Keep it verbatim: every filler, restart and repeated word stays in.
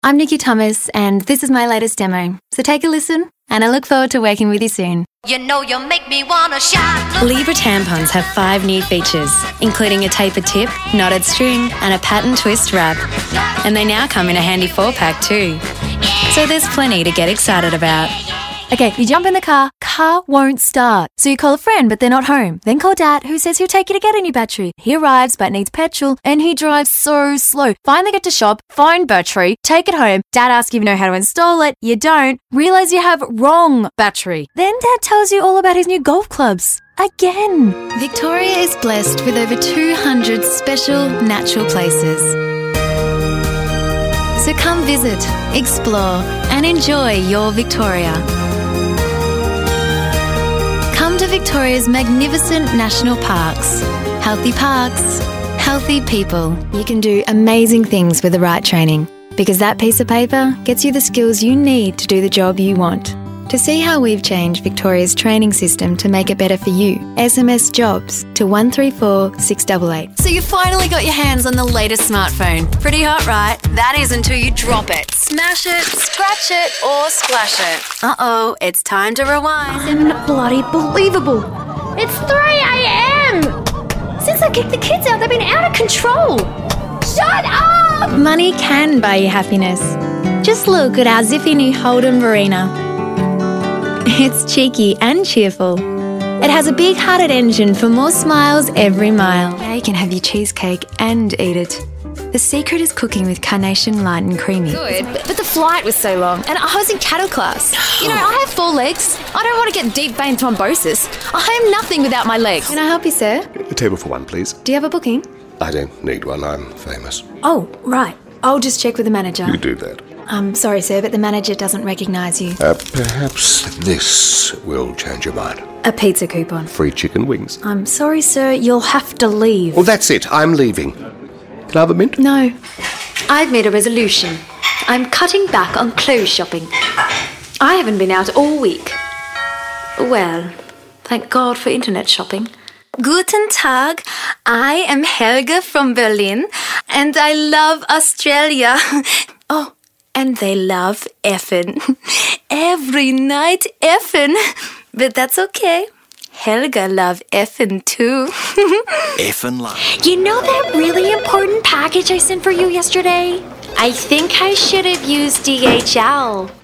I'm Nikki Thomas, and this is my latest demo. So take a listen, and I look forward to working with you soon. You know you make me wanna shout. Libra tampons have five new features, including a tapered tip, knotted string, and a pattern twist wrap. And they now come in a handy four-pack too. So there's plenty to get excited about. Okay, you jump in the car, car won't start. So you call a friend, but they're not home. Then call Dad, who says he'll take you to get a new battery. He arrives, but needs petrol, and he drives so slow. Finally get to shop, find battery, take it home. Dad asks if you know how to install it. You don't. Realize you have wrong battery. Then Dad tells you all about his new golf clubs. Again. Victoria is blessed with over two hundred special natural places. So come visit, explore, and enjoy your Victoria. Come to Victoria's magnificent national parks. Healthy parks, healthy people. You can do amazing things with the right training, because that piece of paper gets you the skills you need to do the job you want. To see how we've changed Victoria's training system to make it better for you, S M S JOBS to one three four six eight eight. So you finally got your hands on the latest smartphone. Pretty hot, right? That is until you drop it. Smash it, scratch it, or splash it. Uh-oh, it's time to rewind. Isn't bloody believable? It's three a.m. Since I kicked the kids out, they've been out of control. Shut up! Money can buy you happiness. Just look at our zippy new Holden Marina. It's cheeky and cheerful. It has a big-hearted engine for more smiles every mile. Now you can have your cheesecake and eat it. The secret is cooking with Carnation Light and Creamy. Good, but, but the flight was so long, and I was in cattle class. You know, I have four legs. I don't want to get deep vein thrombosis. I am nothing without my legs. Can I help you, sir? A table for one, please. Do you have a booking? I don't need one. I'm famous. Oh, right. I'll just check with the manager. You do that. I'm sorry, sir, but the manager doesn't recognise you. Uh, perhaps this will change your mind. A pizza coupon. Free chicken wings. I'm sorry, sir. You'll have to leave. Well, that's it. I'm leaving. Can I have a mint? No. I've made a resolution. I'm cutting back on clothes shopping. I haven't been out all week. Well, thank God for internet shopping. Guten Tag. I am Helga from Berlin, and I love Australia. Oh, and they love effin'. Every night effin'. But that's okay. Helga love effin' too. Effin' love. You know that really important package I sent for you yesterday? I think I should have used D H L.